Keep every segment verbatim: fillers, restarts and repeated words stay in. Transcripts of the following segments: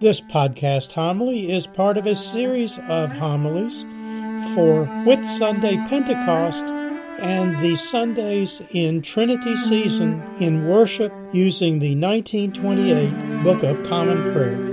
This podcast homily is part of a series of homilies for Whit Sunday Pentecost and the Sundays in Trinity season in worship using the nineteen twenty-eight Book of Common Prayer.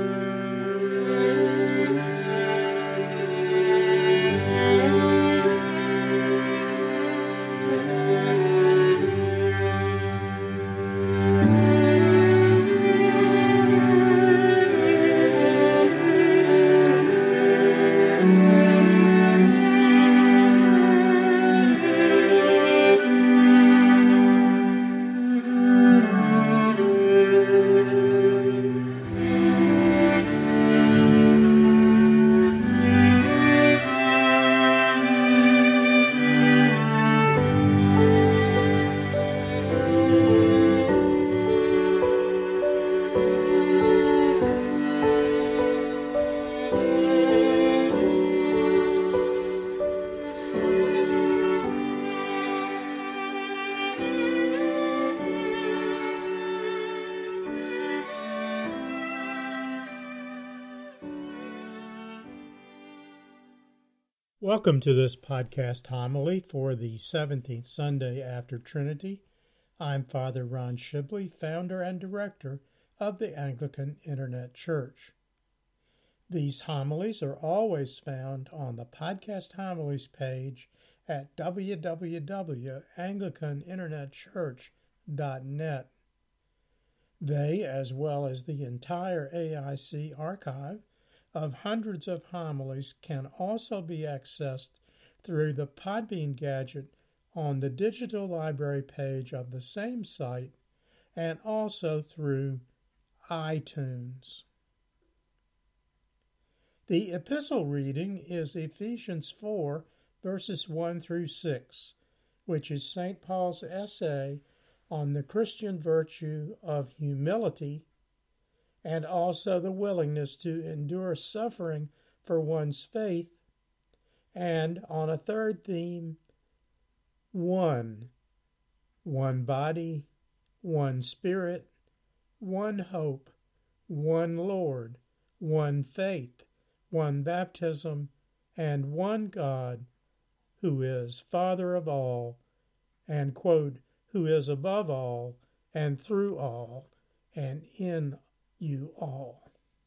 Welcome to this podcast homily for the seventeenth Sunday after Trinity. I'm Father Ron Shibley, founder and director of the Anglican Internet Church. These homilies are always found on the Podcast Homilies page at w w w dot anglican internet church dot net. They, as well as the entire A I C archive of hundreds of homilies, can also be accessed through the Podbean gadget on the digital library page of the same site and also through iTunes. The epistle reading is Ephesians four, verses one through six, which is Saint Paul's essay on the Christian virtue of humility and also the willingness to endure suffering for one's faith, and on a third theme, one, one body, one spirit, one hope, one Lord, one faith, one baptism, and one God, who is Father of all, and, quote, who is above all, and through all, and in you all.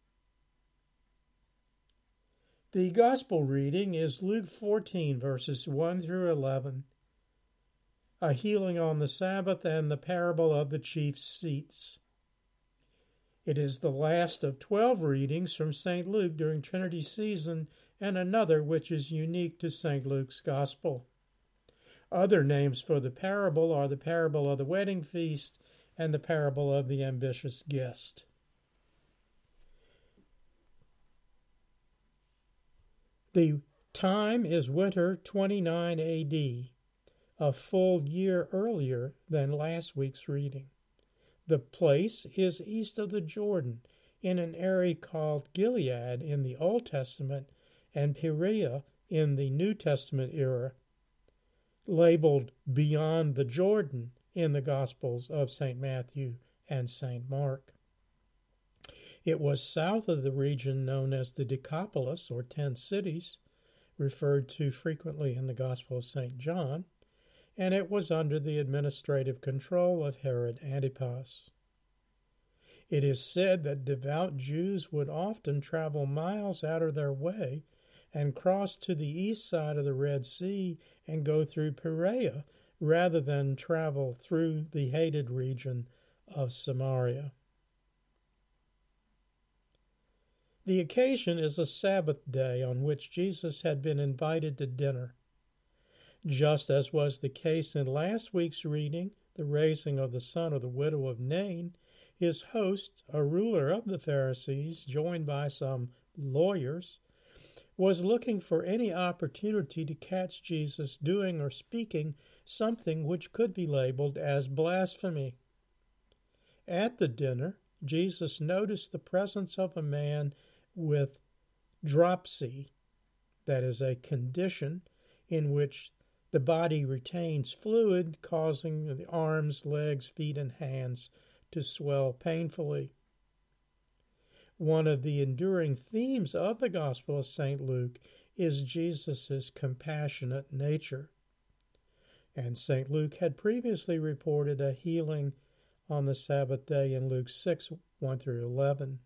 The Gospel reading is Luke fourteen, verses one through eleven, a healing on the Sabbath, and the parable of the chief seats. It is the last of twelve readings from Saint Luke during Trinity season, and another which is unique to Saint Luke's Gospel. Other names for the parable are the parable of the wedding feast and the parable of the ambitious guest. The time is winter twenty-nine A D, a full year earlier than last week's reading. The place is east of the Jordan, in an area called Gilead in the Old Testament and Perea in the New Testament era, labeled Beyond the Jordan in the Gospels of Saint Matthew and Saint Mark. It was south of the region known as the Decapolis, or Ten Cities, referred to frequently in the Gospel of Saint John, and it was under the administrative control of Herod Antipas. It is said that devout Jews would often travel miles out of their way and cross to the east side of the Red Sea and go through Perea rather than travel through the hated region of Samaria. The occasion is a Sabbath day on which Jesus had been invited to dinner. Just as was the case in last week's reading, the raising of the son of the widow of Nain, his host, a ruler of the Pharisees, joined by some lawyers, was looking for any opportunity to catch Jesus doing or speaking something which could be labeled as blasphemy. At the dinner, Jesus noticed the presence of a man with dropsy, that is, a condition in which the body retains fluid, causing the arms, legs, feet, and hands to swell painfully. One of the enduring themes of the Gospel of Saint Luke is Jesus' compassionate nature. And Saint Luke had previously reported a healing on the Sabbath day in Luke six, one through eleven.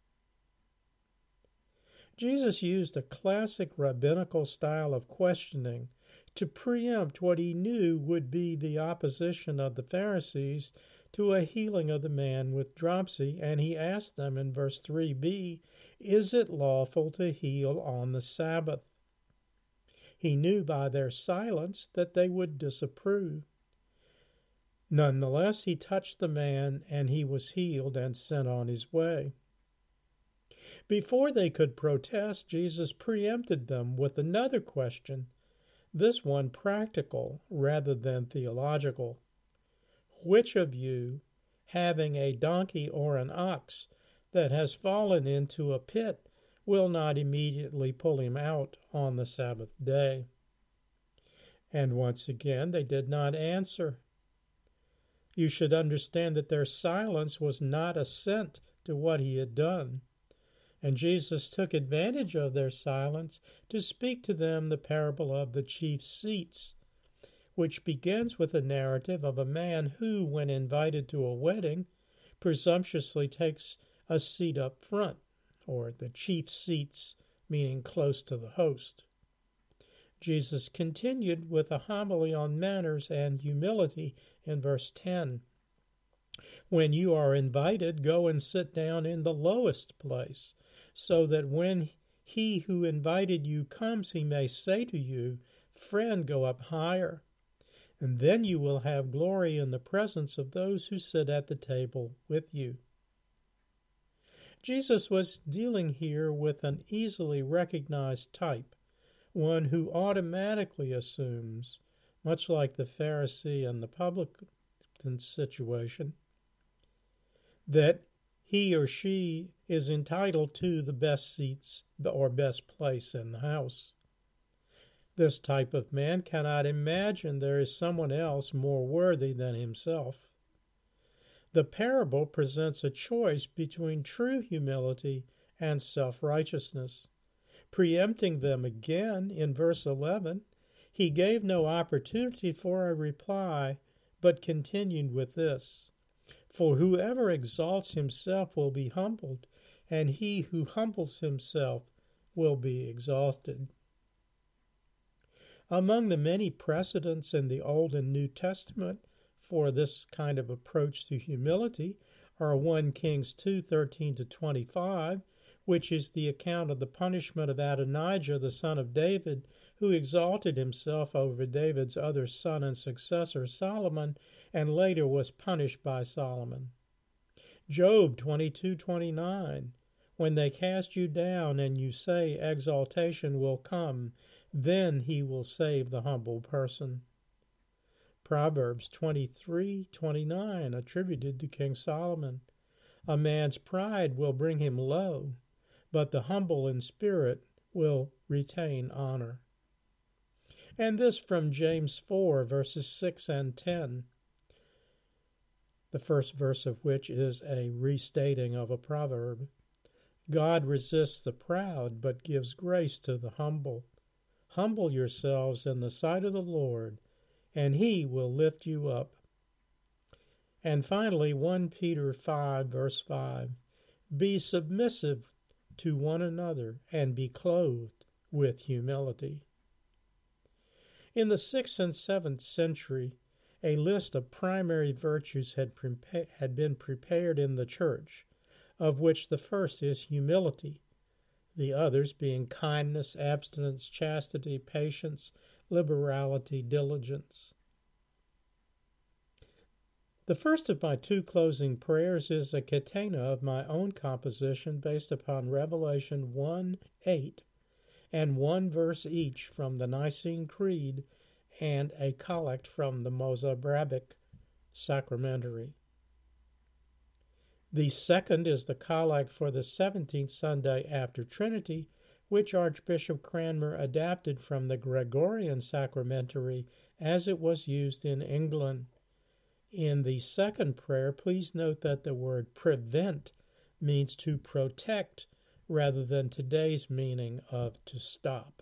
Jesus used a classic rabbinical style of questioning to preempt what he knew would be the opposition of the Pharisees to a healing of the man with dropsy, and he asked them in verse three b, "Is it lawful to heal on the Sabbath?" He knew by their silence that they would disapprove. Nonetheless, he touched the man, and he was healed and sent on his way. Before they could protest, Jesus preempted them with another question, this one practical rather than theological. Which of you, having a donkey or an ox that has fallen into a pit, will not immediately pull him out on the Sabbath day? And once again they did not answer. You should understand that their silence was not assent to what he had done. And Jesus took advantage of their silence to speak to them the parable of the chief seats, which begins with a narrative of a man who, when invited to a wedding, presumptuously takes a seat up front, or the chief seats, meaning close to the host. Jesus continued with a homily on manners and humility in verse ten. When you are invited, go and sit down in the lowest place, so that when he who invited you comes, he may say to you, "Friend, go up higher." And then you will have glory in the presence of those who sit at the table with you. Jesus was dealing here with an easily recognized type, one who automatically assumes, much like the Pharisee and the publican situation, that he or she is entitled to the best seats or best place in the house. This type of man cannot imagine there is someone else more worthy than himself. The parable presents a choice between true humility and self-righteousness. Preempting them again in verse eleven, he gave no opportunity for a reply, but continued with this, "For whoever exalts himself will be humbled, and he who humbles himself will be exalted." Among the many precedents in the Old and New Testament for this kind of approach to humility are First Kings two, thirteen to twenty-five, which is the account of the punishment of Adonijah, the son of David, who exalted himself over David's other son and successor, Solomon, and later was punished by Solomon. Job twenty-two, twenty-nine, when they cast you down and you say exaltation will come, then he will save the humble person. Proverbs twenty-three, twenty-nine, attributed to King Solomon. A man's pride will bring him low, but the humble in spirit will retain honor. And this from James four, verses six and ten, the first verse of which is a restating of a proverb. God resists the proud, but gives grace to the humble. Humble yourselves in the sight of the Lord, and he will lift you up. And finally, First Peter five, verse five, be submissive to one another and be clothed with humility. In the sixth and seventh century, a list of primary virtues had, prepa- had been prepared in the church, of which the first is humility, the others being kindness, abstinence, chastity, patience, liberality, diligence. The first of my two closing prayers is a catena of my own composition based upon Revelation one eight and one verse each from the Nicene Creed and a collect from the Mozarabic Sacramentary. The second is the collect for the seventeenth Sunday after Trinity, which Archbishop Cranmer adapted from the Gregorian Sacramentary as it was used in England. In the second prayer, please note that the word prevent means to protect rather than today's meaning of to stop.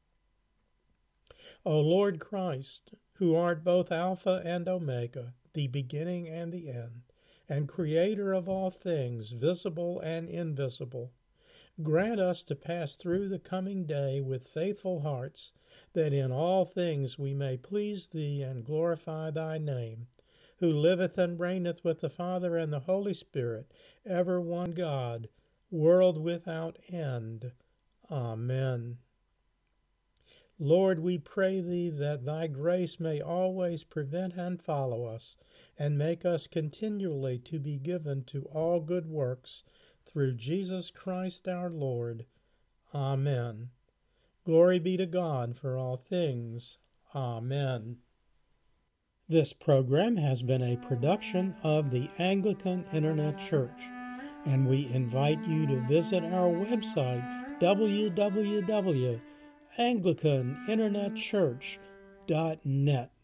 O Lord Christ, who art both Alpha and Omega, the beginning and the end, and Creator of all things, visible and invisible, grant us to pass through the coming day with faithful hearts, that in all things we may please Thee and glorify Thy name, who liveth and reigneth with the Father and the Holy Spirit, ever one God, world without end. Amen. Lord, we pray Thee that Thy grace may always prevent and follow us, and make us continually to be given to all good works, through Jesus Christ our Lord. Amen. Glory be to God for all things. Amen. This program has been a production of the Anglican Internet Church, and we invite you to visit our website, w w w dot anglican internet church dot net.